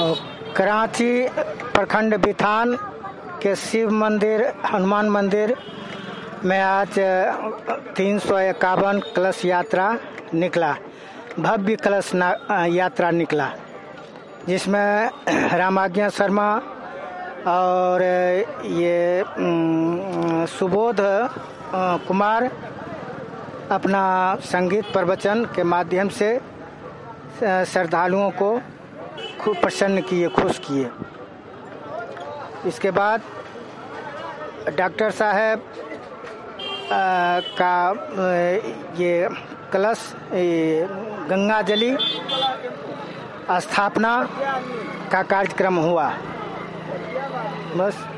कराची प्रखंड बिथान के शिव मंदिर हनुमान मंदिर में आज 351 कलश यात्रा निकला, भव्य कलश यात्रा निकला, जिसमें रामाज्ञा शर्मा और ये सुबोध कुमार अपना संगीत प्रवचन के माध्यम से श्रद्धालुओं को खूब प्रसन्न किए, खुश किए। इसके बाद डॉक्टर साहब का ये कलश गंगाजली स्थापना का कार्यक्रम हुआ। बस।